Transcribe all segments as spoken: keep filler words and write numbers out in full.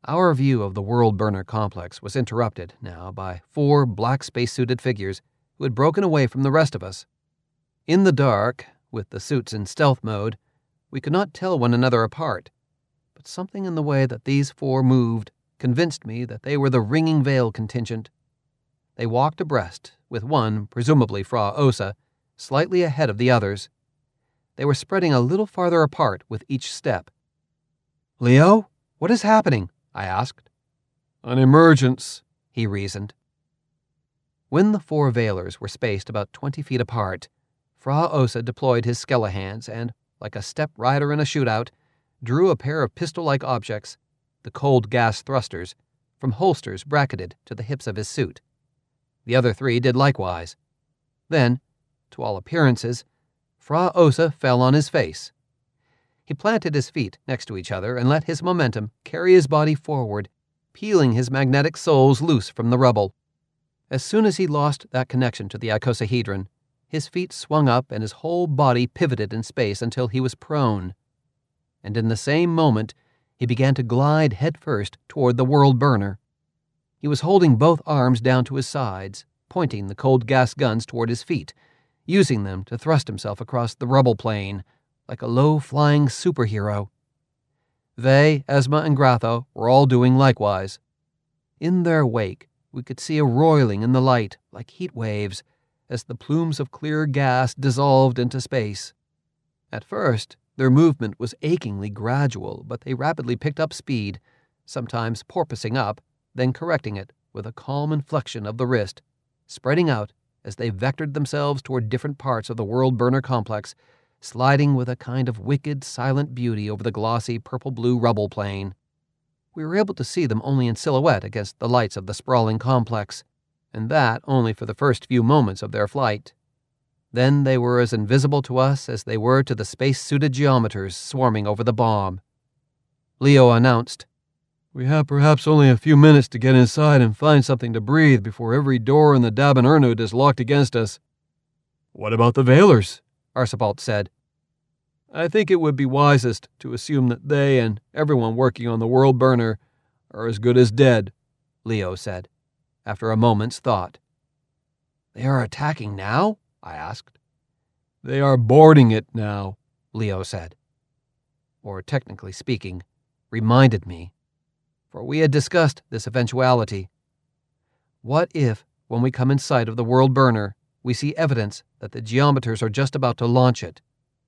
Our view of the World Burner complex was interrupted now by four black spacesuited figures who had broken away from the rest of us. In the dark, with the suits in stealth mode, we could not tell one another apart, but something in the way that these four moved convinced me that they were the Ringing Veil contingent. They walked abreast, with one, presumably Fra Osa, slightly ahead of the others. They were spreading a little farther apart with each step. "Leo, what is happening?" I asked. "An emergence," he reasoned. When the four Veilers were spaced about twenty feet apart, Fra Osa deployed his Skelehans and, like a step rider in a shootout, drew a pair of pistol-like objects, the cold gas thrusters, from holsters bracketed to the hips of his suit. The other three did likewise. Then, to all appearances, Fra Osa fell on his face. He planted his feet next to each other and let his momentum carry his body forward, peeling his magnetic soles loose from the rubble. As soon as he lost that connection to the icosahedron, his feet swung up and his whole body pivoted in space until he was prone. And in the same moment, he began to glide headfirst toward the World Burner. He was holding both arms down to his sides, pointing the cold gas guns toward his feet, using them to thrust himself across the rubble plain, like a low-flying superhero. They, Esma and Gratho, were all doing likewise. In their wake, we could see a roiling in the light, like heat waves, as the plumes of clear gas dissolved into space. At first, their movement was achingly gradual, but they rapidly picked up speed, sometimes porpoising up, then correcting it with a calm inflection of the wrist, spreading out as they vectored themselves toward different parts of the World Burner complex, sliding with a kind of wicked, silent beauty over the glossy purple-blue rubble plain. We were able to see them only in silhouette against the lights of the sprawling complex, and that only for the first few moments of their flight. Then they were as invisible to us as they were to the space-suited geometers swarming over the bomb. Leo announced, "We have perhaps only a few minutes to get inside and find something to breathe before every door in the Dabin Ernud is locked against us." "What about the Veilers?" Archibald said. "I think it would be wisest to assume that they and everyone working on the World Burner are as good as dead," Leo said, after a moment's thought. "They are attacking now?" I asked. "They are boarding it now," Leo said. Or, technically speaking, reminded me, for we had discussed this eventuality. What if, when we come in sight of the World Burner, we see evidence that the geometers are just about to launch it?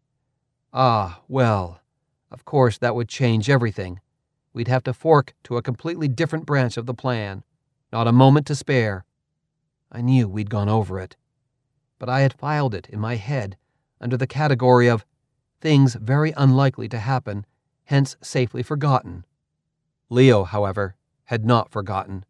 Ah, well, of course that would change everything. We'd have to fork to a completely different branch of the plan, not a moment to spare. I knew we'd gone over it, but I had filed it in my head under the category of things very unlikely to happen, hence safely forgotten. Leo, however, had not forgotten.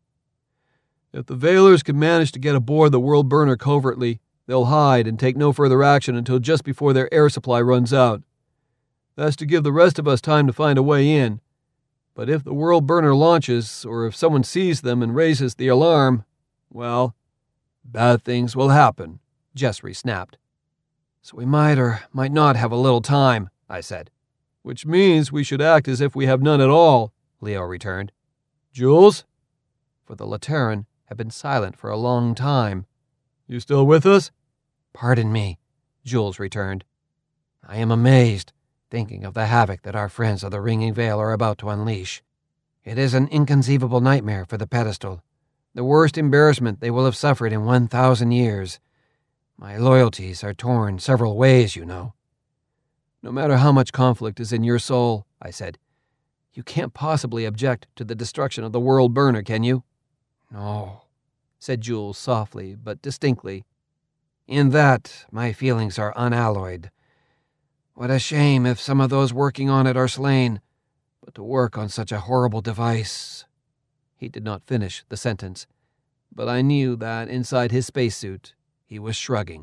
"If the Veilers can manage to get aboard the World Burner covertly, they'll hide and take no further action until just before their air supply runs out. That's to give the rest of us time to find a way in. But if the World Burner launches, or if someone sees them and raises the alarm, well, bad things will happen," Jessry snapped. "So we might or might not have a little time," I said. "Which means we should act as if we have none at all," Leo returned. "Jules?" For the Lateran had been silent for a long time. "You still with us?" "Pardon me," Jules returned. "I am amazed, thinking of the havoc that our friends of the Ringing Veil are about to unleash. It is an inconceivable nightmare for the pedestal, the worst embarrassment they will have suffered in one thousand years. My loyalties are torn several ways, you know." "No matter how much conflict is in your soul," I said, "you can't possibly object to the destruction of the World Burner, can you?" "No," said Jules softly but distinctly. "In that, my feelings are unalloyed. What a shame if some of those working on it are slain, but to work on such a horrible device—" He did not finish the sentence, but I knew that inside his spacesuit he was shrugging.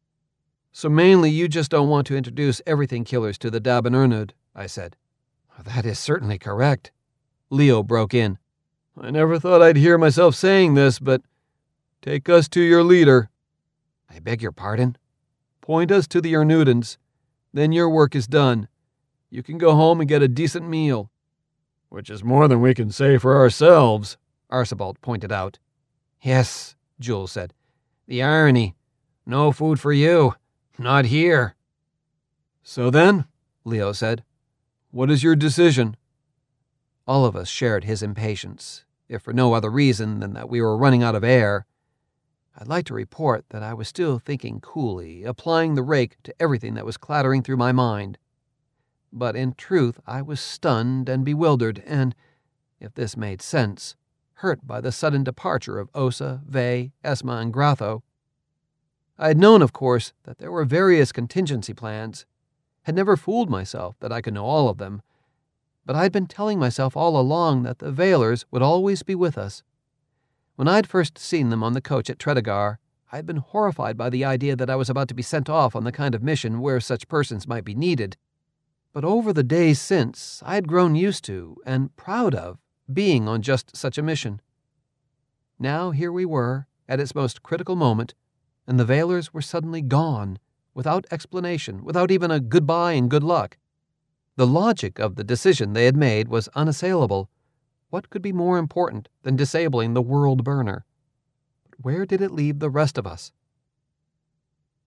"So mainly you just don't want to introduce everything killers to the Dabin Ernud," I said. "That is certainly correct," Leo broke in. "I never thought I'd hear myself saying this, but take us to your leader." "I beg your pardon?" "Point us to the Ernudans. Then your work is done. You can go home and get a decent meal." Which is more than we can say for ourselves, Archibald pointed out. Yes, Jules said. The irony. No food for you. Not here. So then, Leo said, what is your decision? All of us shared his impatience, if for no other reason than that we were running out of air. I'd like to report that I was still thinking coolly, applying the rake to everything that was clattering through my mind. But in truth I was stunned and bewildered and, if this made sense, hurt by the sudden departure of Osa, Vey, Esma, and Grotho. I had known, of course, that there were various contingency plans, had never fooled myself that I could know all of them, but I'd been telling myself all along that the Veilers would always be with us. When I'd first seen them on the coach at Tredegar, I'd been horrified by the idea that I was about to be sent off on the kind of mission where such persons might be needed. But over the days since, I had grown used to, and proud of, being on just such a mission. Now here we were, at its most critical moment, and the Veilers were suddenly gone, without explanation, without even a goodbye and good luck. The logic of the decision they had made was unassailable. What could be more important than disabling the world burner? But where did it leave the rest of us?